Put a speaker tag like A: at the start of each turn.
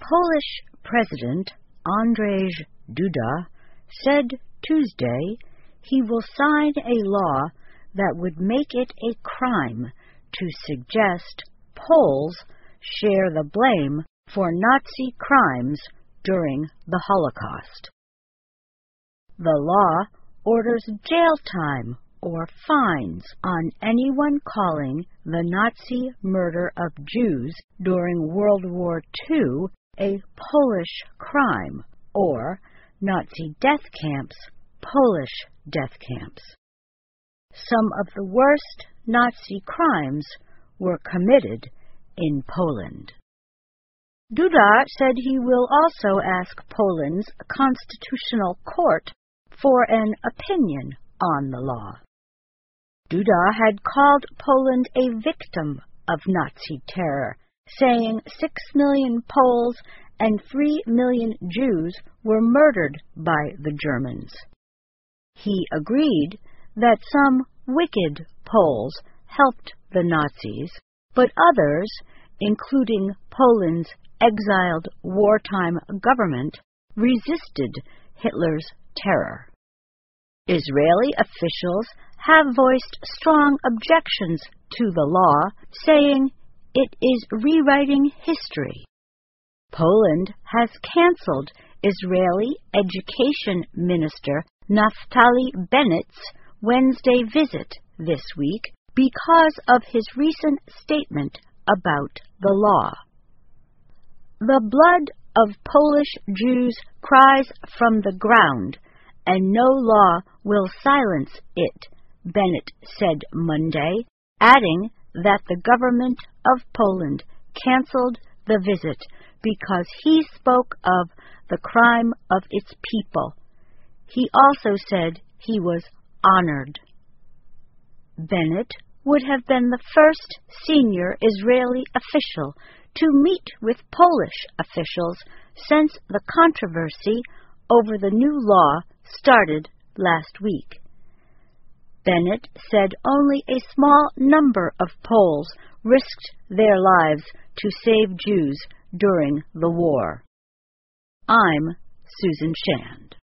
A: Polish President Andrzej Duda said Tuesday he will sign a law that would make it a crime to suggest Poles share the blame for Nazi crimes during the Holocaust. The law orders jail time or fines on anyone calling the Nazi murder of Jews during World War II a Polish crime, or Nazi death camps, Polish death camps. Some of the worst Nazi crimes were committed in Poland. Duda said he will also ask Poland's constitutional court for an opinion on the law. Duda had called Poland a victim of Nazi terror, saying 6 million Poles and 3 million Jews were murdered by the Germans. He agreed that some wicked Poles helped the Nazis, but others, including Poland's exiled wartime government, resisted Hitler's terror. Israeli officials have voiced strong objections to the law, saying it is rewriting history. Poland has canceled Israeli Education Minister Naftali Bennett's Wednesday visit this week because of his recent statement about the law. The blood of Polish Jews cries from the ground, and no law will silence it, Bennett said Monday, adding that the government of Poland canceled the visit because he spoke of the crime of its people. He also said he was honored. Bennett would have been the first senior Israeli official to meet with Polish officials since the controversy over the new law started last week. Bennett said only a small number of Poles risked their lives to save Jews during the war. I'm Susan Shand.